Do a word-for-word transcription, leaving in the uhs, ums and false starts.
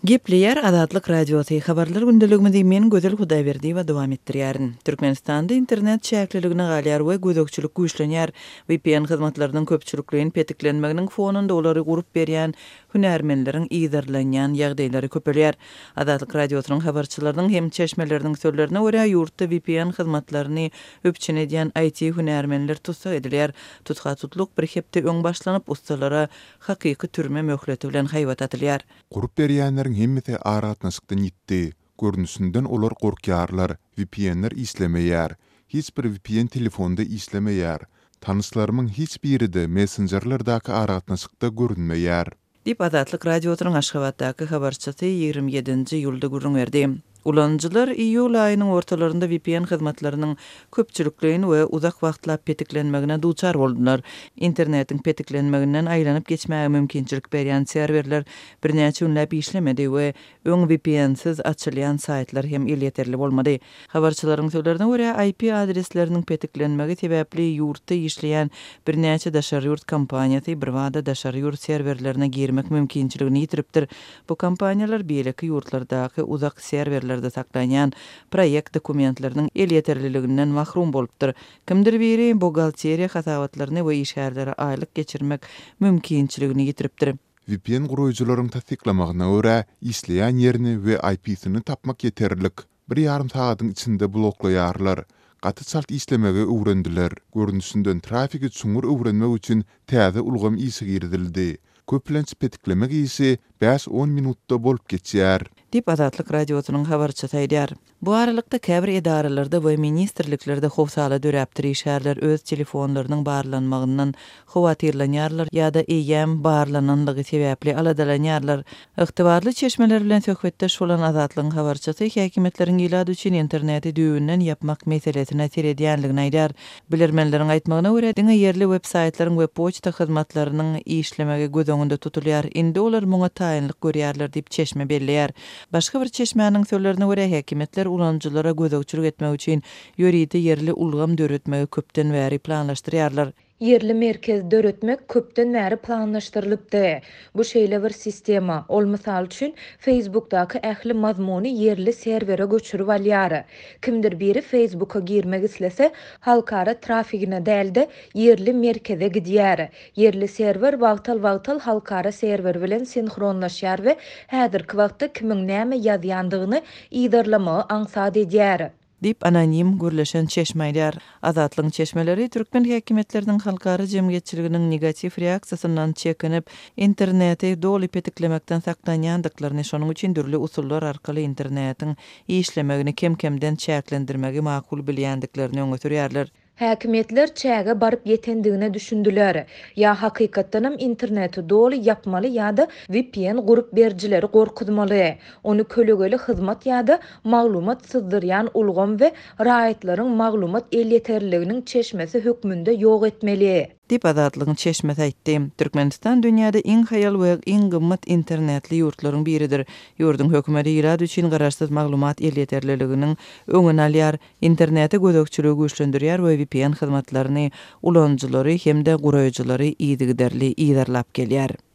Gepleyer Azatlyk Radiosu habarlar gündeligimizde men Gözel Hudaýberdi we dowam etdirýärin. Türkmenistanda internet çäkliligine galýar we gözükçülük güýçlenýär. V P N hyzmatlarynyň köpçülikligiň petiklenmeginiň fonunda olary gurup berýän hünärmenleriň ýygyrlanýan ýagdaýlary köpelýär. Azatlyk Radiosynyň habarçylarynyň hem çeşmeleriniň sözlerine görä ýurtda V P N hyzmatlaryny öpçün edýän I T hünärmenler tutsak edilýär. Tutgaçlyk bir hepde öň başlanyp ustalara hakyky türme möhleti bilen haýwat atylýar. Gurup berýänler hemmeti aratnaşykdan ýitdi. Görnüşinden olar gorkýarlar, V P N'ler islemeýär. Hiç bir V P N telefonda islemeýär. Tanyslarymyň hiç biride messengerlerdaky aratnaşykda görünmeýär. Dip Azatlyk Radiosynyň Aşgabatdaky habarçysy ýygrimi ýedinji ýylda gurrun berdi. Ulanjylar iýul aýynyň ortalarynda V P N hyzmatlarynyň köpçülikligini we uzak wagtlap petiklenmegine duçar boldular. Internetiň petiklenmeginden aýlanyp geçmäge mümkinçilik berýän serwerler birnäçe günläp işlemedi we öň V P N'siz açylýan saytlar hem ýeterli bolmady. Habarçylaryň sözlerine görä I P adresleriniň petiklenmegi sebäpli ýurtda işleýän birnäçe daşary ýurt kompaniýasy bir wada daşary ýurt serwerlerine girmek mümkinçiligini ýitiripdir. Bu kompaniýalar beýleki ýurtlardaky uzak serwerler de saklanýan proýekt dokumentlarynyň ýeterliliginden mahrum bolupdyr. Kimdir biri bugalteriýa hasawatlaryny we işgärlere aýlyk geçirmek mümkinçiligini ýitiripdir. V P N guruýjylaryň tasdiklamagyna görä isleýän ýerini we I P-sini tapmak ýeterlik. Bir ýarym sagatyň içinde bloklaýarlar. Gaty çalt islemegi öwrendiler. Görnüşinden trafiki çuňur öwrenmek üçin täze ulgam isi girdildi. Köplenç petiklemek isi beş on minutda bolup geçýär. Dip Azatlyk Radiosynyň habarçysy aýdýar. Bu aralykda käbir edaralarda we ministrliklerde howsala döräpdir işgärler öz telefonlarynyň barlanmagyndan howatyrlanýarlar ýa-da eýem barlananlygy sebäpli aladalanýarlar. Ygtybarly çeşmeler bilen söhbetdeş bolan Azatlygyň habarçysy häkimetleriň ýylady üçin interneti düýünden ýapmak meselesine teredýänligini aýdýar. Bilermenleriň aýtmagyna görä diňe ýerli websaytlaryň we poçta hyzmatlarynyň işlemegi göz öňünde tutulýar. Indi olar muňa taýynlyk görýärler diýip çeşme belleýär. Başga bir çeşmäniň sözlerine görä häkimetler ulanjylara gözükçülük etmek üçin ýöridi ýerli ulgam döretmegi köpden bäri planlaşdyrýarlar. Yerli merkez döretmek köpden bäri planlaşdyrylypdy. Bu şeýle bir sistema. Ol mysal üçin Facebook'daky ähli mazmuny yerli serwere göçürip alýar. Kimdir biri Facebook'a girmek islese, halkara trafigine däldi yerli merkeze gidýär. Yerli serwer wagtal-wagtal halkara serwer bilen sinhronlaşýar we häzirki wagtda kimiň näme ýazýandygyny ýygyrlamagy aňsat edýär. Dip anonim gürleşen çeşmeler. Azatlyň çeşmeleri Türkmen häkimetleriniň halkara jemgyýetçiliginiň negativ reaksiýasyndan çekinip interneti doly petiklemekden saklanýandyklaryny şonuň üçin dürli usullar arkaly internetiň işlemegini kem-kemden çäklendirmegi makul bilýändiklerini öňe sürýärler. Häkimetler çäge baryp ýetendigine düşündiler. Ya hakykatdanam interneti doly yapmaly ýa-da V P N gurup berjileri gorkutmaly. Onu kölegeli hyzmat ýa-da maglumat syzdyrýan ulgam we raýatlaryň maglumat elýeterliginiň çeşmesi hökmünde ýok etmeli. Dip Azatlygyň çeşmesi aýtdy. Türkmenistan dünýäde iň haýal we iň gymmat internetli ýurtlaryň biridir. Ýurdun hökümeti ýylady üçin garaşsyz maglumat elýeterliliginiň öňüni alýar, interneti gözükçüligi güýçlendirýär we V P N hyzmatlaryny ulanjylary hem de guraýjylary ýygyderli ýygyrlap gelýär.